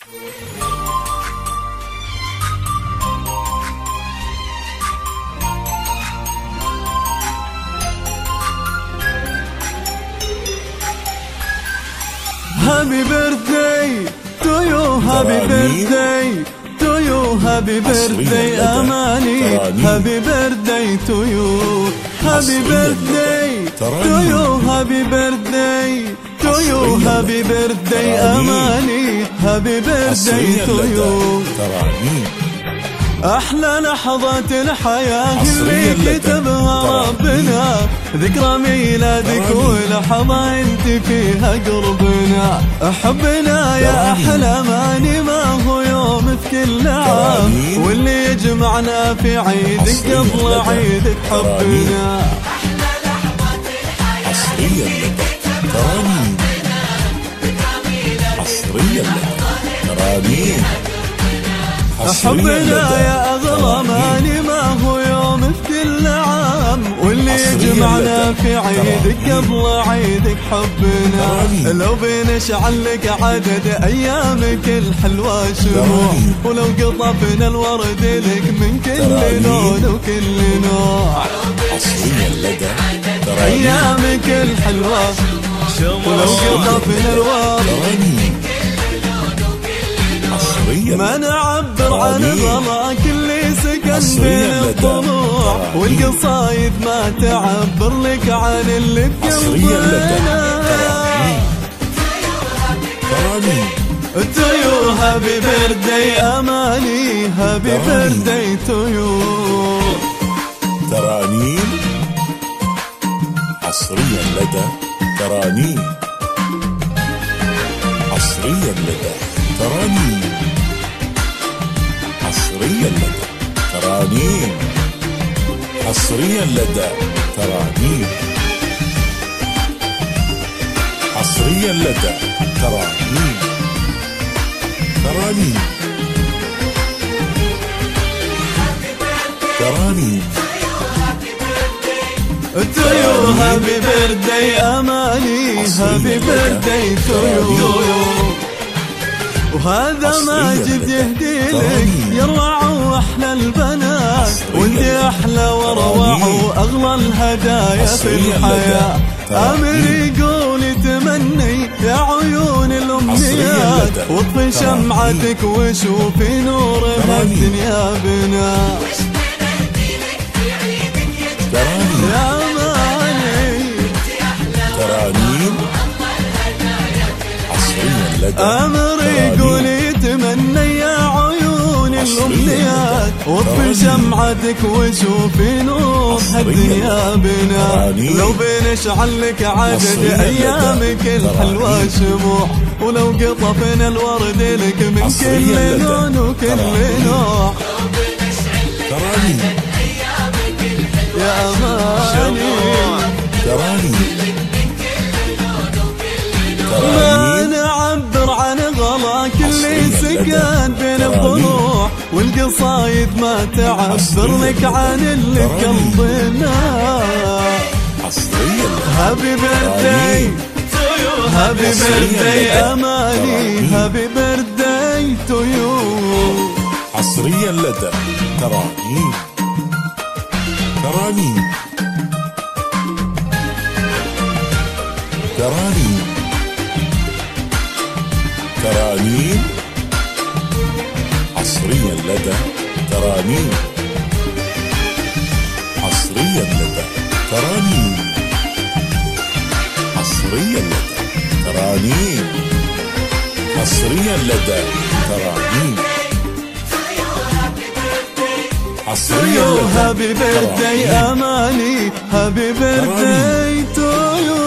Happy birthday to you, happy birthday to you, happy birthday أماني, happy birthday to you, happy birthday to you, happy birthday to you, happy birthday أماني, happy birthday to you. أحلى لحظات الحياة اللي كتبها ربنا، ذكرى ميلادك ولحظة انت فيها قربنا. حبنا يا أحلى ماني ما هو يوم في كل عام، واللي يجمعنا في عيدك قبل عيدك حبنا. أحلى لحظات الحياة حصريا لك ترانيم، حصريا لك ترانيم، حبنا يا أغلى ماني ما هو يوم في كل عام، واللي يجمعنا في عيدك قبل عيدك حبنا. لو بنشعل لك عدد أيامك الحلوة شموع، ولو قطفنا الورد لك من كل لون وكل نوع. حصريا لدى أيامك الحلوة ولو قطفنا الورد ما نعبر عن غلاك اللي سكن بين الضلوع، والقصايد ما تعبر لك عن اللي بقلبنا. To you, happy birthday أماني, happy birthday to you. ترانيم حصريا لدى ترانيم، حصريا لدى ترانيم، حصريا لدى ترانيم، حصريا لدى ترانيم، حصريا لدى ترانيم، ترانيم، ترانيم. To you, happy birthday أماني, happy birthday to you. وهذا ماجد يهدي لك يروع واحلى البنات، وانت احلى وروع واغلى الهدايا في الحياة. امر يقول يتمني يا عيون الامنيات، واطفي شمعتك وشوفي نور هالدنيا بنا. يا ماني ترانيم حصريا لدى أمر يقول يتمنى يا عيون الأمنيات، واطفي شمعتك وشوفي نور هالدنيا بنا. لو بنشعل لك عدد أيامك الحلوة شموع، ولو قطفنا الورد لك من كل لون وكل نوع. ترانيم يا أماني ترانيم، ما نعبر عن غلاك اللي سكن بين الضلوع، والقصايد ما تعبر لك عن اللي بقلبنا. حصريا هابي بيرثداي تو يو, هابي بيرثداي أماني, هابي بيرثداي تو يو. حصريا لدى ترانيم، ترانيم، ترانيم، ترانيم، حصريا لدى ترانيم، حصريا لدى ترانيم، حصريا لدى ترانيم، حصريا لدى ترانيم، حصريا لدى هابي بيرثداي أماني, هابي بيرثداي تو يو.